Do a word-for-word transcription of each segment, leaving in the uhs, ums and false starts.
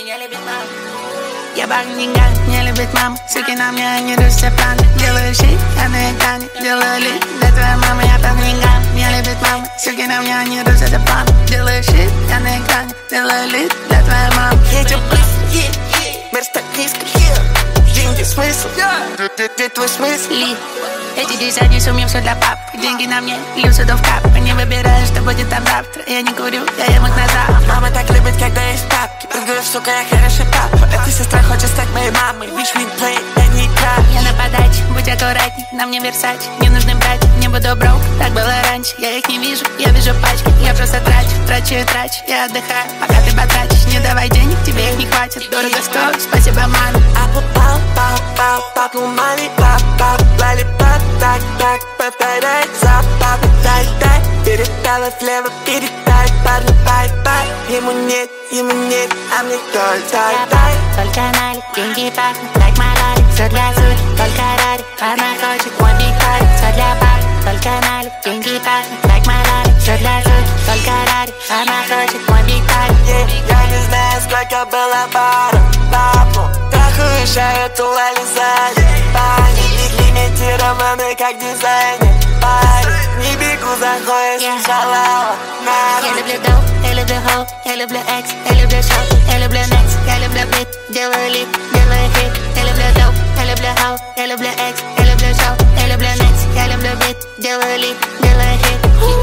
не любит мама. Я бар деньгам, не любит мама. Суки на мне не русские планы. Делаю щит, я на экране. Делаю лит для твоей мамы. Я бар деньгам, не любит мама. Суки на мне не русские планы. Делаю щит, я на экране. Делаю лит для твоей мамы. Едем быстро, мир так низко. Деньги смысл, где твой смысл? Эти десять не сумеем, все для пап. Деньги на мне, лью сюда в кап. Не выбираю, что будет там завтра. Я не курю, я ем их назад. Мама так любит, когда есть тапки. Он говорит, сука, я хороший папа. Эта сестра хочет стать моей мамой. Bitch, me play, я не играю. Я на подаче, будь аккуратней. На мне Версач, не нужны брать. Не буду броук, так было раньше. Я их не вижу, я вижу пачки. Я просто трачу, трачу и трачу. Я отдыхаю, пока ты потратишь. Не давай денег, тебе их не хватит. Дорого стоит, спасибо, маме. А попал, пал, пал, папу маме, пап, пап, лали, пап, так, так, повторяй, за пап, дай, дай, передала влево, передай, парни, бай, бай, ему нет, ему нет, а мне только дай, дай. Только налик, деньги пахнут, like маларик. Все для сути, только ради. Она хочет one big party, все для пары. Только налик, деньги пахнут, like маларик. Все для сути, только ради. Она хочет one big party. Я не знаю, сколько было пару, папу. Уезжают, улализали парни, их лимитированы как дизайнер. Парень, не бегу за хуй, если шалава. Я люблю доп, я люблю хоу, я люблю экс, я люблю шоу, я люблю некс, я люблю бит, делаю лит, делаю хит. Я люблю доп, я люблю хоу, я люблю экс, я люблю шоу, я люблю некс, я люблю бит, делаю лит, делаю хит.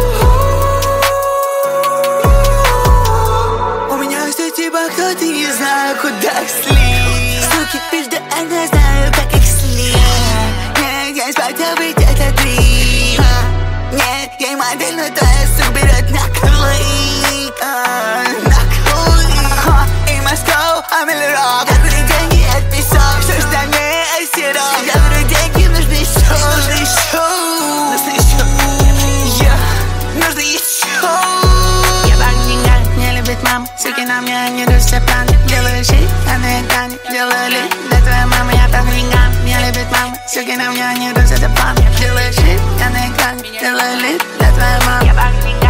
У меня все типа кто-то, не знаю, куда слить. Суки, пизда, я знаю, как их слить. Нет, я спать, а быть это дрим. Нет, я и модель, но твоя сука берет на клик. На клик. И Москва, Амелирок. Я говорю, деньги, это песок. Все остальное, осирок. Я говорю, деньги, нужны еще. Нужны еще. Нужны еще. Нужны еще. Я бар деньгам, не любит мама. Суки на мне не русские планы. Делаю щит, я на экране. Делаю лит для твоей мамы. Я бар деньгам, не любит мама. Суки на мне не русские планы. Делаю щит, я на экране. Делаю лит для твоей мамы.